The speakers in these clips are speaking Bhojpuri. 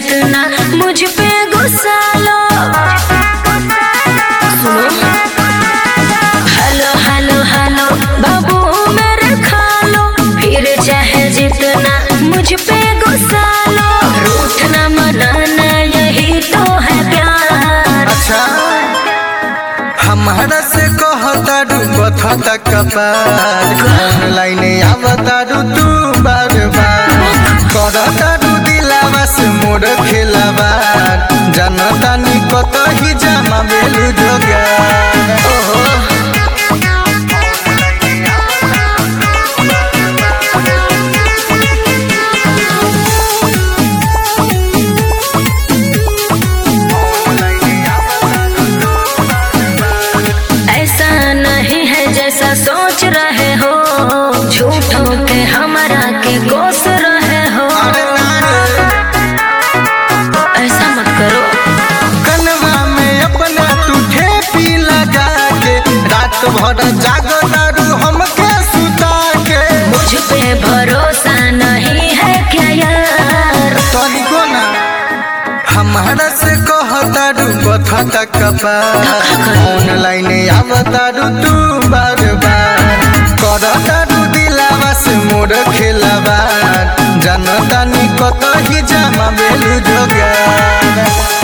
जितना मुझ पे गुस्सा लो। सुनो, हेलो हेलो हेलो बाबू मेरे खा लो, फिर चाहे जितना मुझ पे गुस्सा लो। रूठना मनाना यही तो है प्यार। अच्छा हमारा से कहता बता कपार, ऑनलाइन आवता तू बार बार, करता दिलावा से मोर खेलावा, जानता नी कत ही जमा बेलू जोगार। ओहो जैसा सोच रहे हो, झूठों के हमारा के कोस रहे हो। ऐसा मत करो। कनवा में अपना तू ठेपी लगा के, रात भर जागतारू हमके सुता के। मुझ पे भरोसा नहीं है क्या यार? तनिको ना हमारा से कहतारू बता कपार, ऑनलाइन आवतारू तू बार बार, करतारू दिलावा से मोर खेलावा, जानता नी कत ही जमा बेलू जोगार।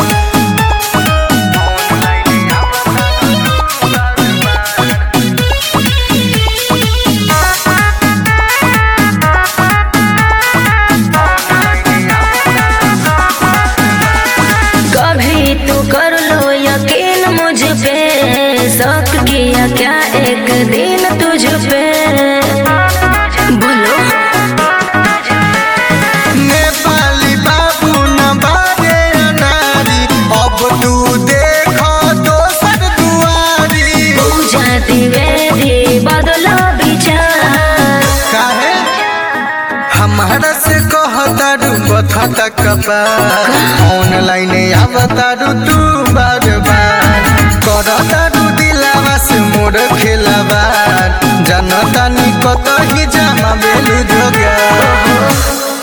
कभी तू कर लो यकीन मुझ पे, शौक किया क्या एक दिन तुझ पे? बोलो नेपाली बाबू न बारे नारी, अब तू देखो दोसर दुआरी। पूजा द्विवेदी बदलो विचार। काहे हमारा से कहतारू बता कपार, ऑनलाइन आवतारू तू बार बार, करतारू दिलावा से मोर खेलावा, जानता नी कत ही जमा बेलू जोगार।